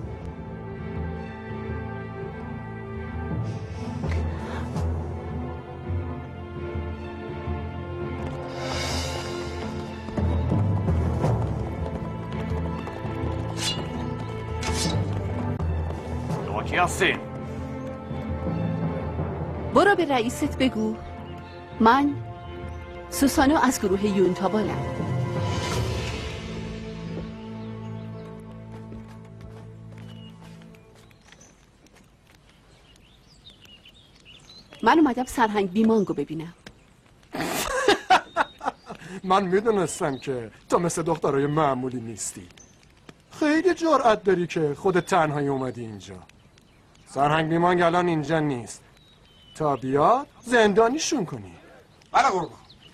کی هستی؟ برو به رئیست بگو من سوسانو از گروه یونتا بالم. من اومدم سرهنگ بیمانگو ببینم. من میدونستم که تو مثل دخترای معمولی نیستی. خیلی جرأت داری که خودت تنهایی اومدی اینجا. سرهنگ بیمانگ الان اینجا نیست. تا بیاد زندانیشون کنی. بله قربان.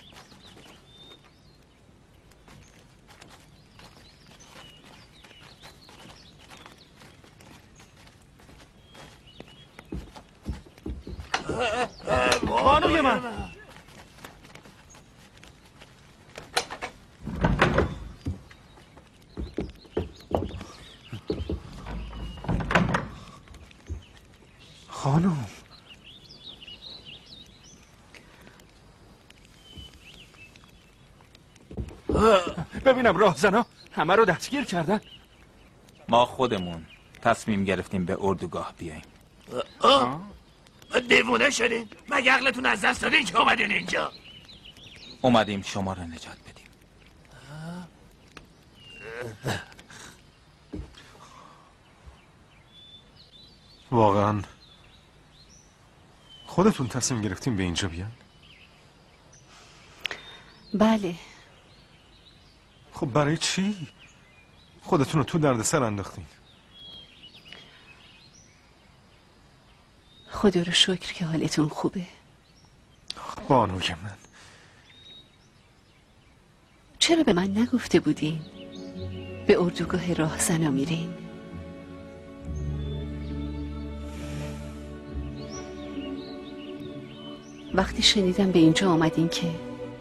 بانوی من خانم ببینم راهزنا همه رو دستگیر کردن. ما خودمون تصمیم گرفتیم به اردوگاه بیاییم. آه دیوونه شدین؟ مگه عقلتون از دست دادین که اومدین اینجا؟ اومدیم شما رو نجات بدیم. واقعا خودتون تصمیم گرفتیم به اینجا بیان؟ بله. خب برای چی؟ خودتون رو تو دردسر انداختین. خدا رو شکر که حالتون خوبه. بانوی من، چرا به من نگفته بودین به اردوگاه راهزنا میرین؟ وقتی شنیدم به اینجا آمدین که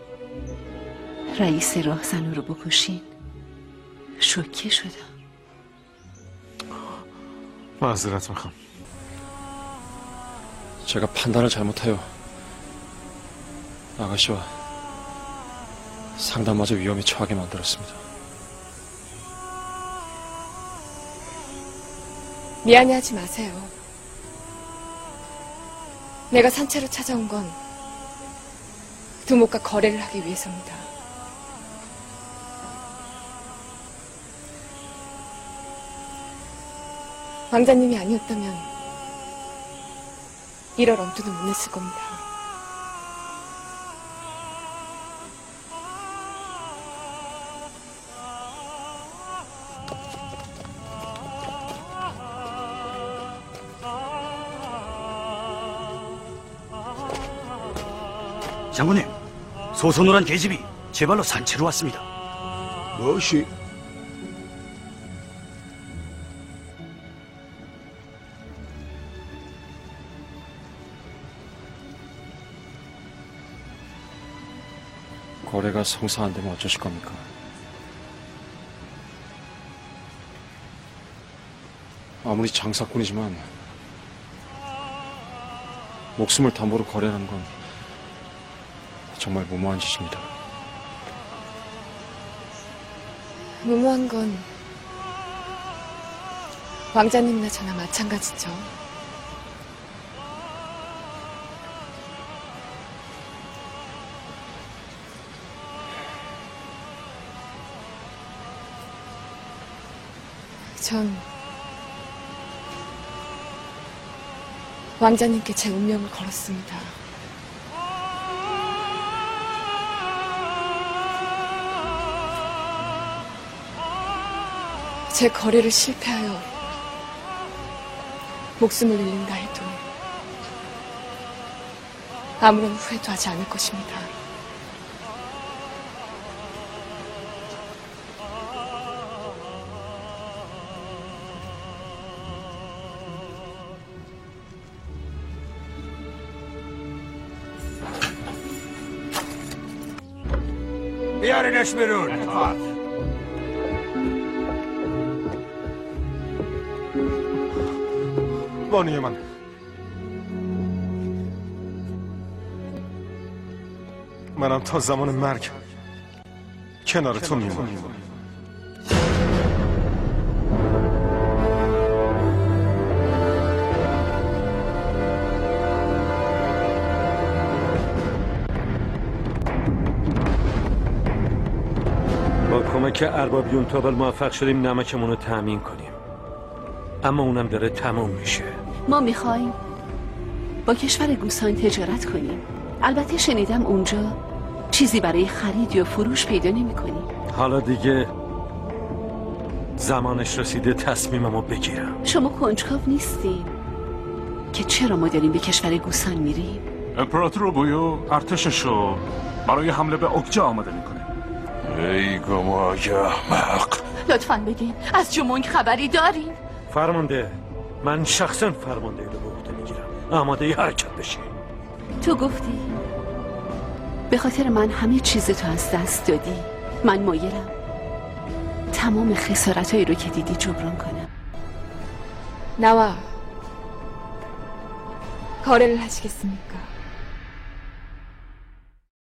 رئیس راهزنا رو بکشین شوکه شدم. معذرت میخوام. 제가 판단을 잘못해요. 아가씨와 상담마저 위험에 처하게 만들었습니다. 미안해하지 마세요. 내가 산채로 찾아온 건 두목과 거래를 하기 위해서입니다. 왕자님이 아니었다면 이럴 엄두도 못 냈을 겁니다. 장군님, 소소노란 계집이 제 발로 산채로 왔습니다. 무엇이? 거래가 성사 안 되면 어쩌실 겁니까? 아무리 장사꾼이지만 목숨을 담보로 거래하는 건 정말 무모한 짓입니다. 무모한 건 왕자님이나 저나 마찬가지죠. 전 왕자님께 제 운명을 걸었습니다. 제 거래를 실패하여 목숨을 잃는다 해도 아무런 후회도 하지 않을 것입니다. بیارینش بیرون. بانوی من، منم تا زمان مرگ کنار تو میمونم. با کمک ارباب یونتابل موفق شدیم نمکمون رو تأمین کنیم، اما اونم داره تموم میشه. ما میخوایم با کشور گوسان تجارت کنیم. البته شنیدم اونجا چیزی برای خرید یا فروش پیدا نمی کنیم. حالا دیگه زمانش رسیده تصمیممو بگیرم. شما کنجکاو نیستیم که چرا ما داریم به کشور گوسان میریم؟ امپراتور بویو ارتششو برای حمله به اوکجا آماده میکنه. ای گماگه احمق، لطفاً بگین از جمونگ خبری دارین؟ فرمانده، من شخصا فرمانده رو به عهده میگیرم. آماده ی حرکت بشین. تو گفتی به خاطر من همه چیز تو از دست دادی. من مایلم تمام خسارتایی رو که دیدی جبران کنم. 나와 거래를 하시겠습니까?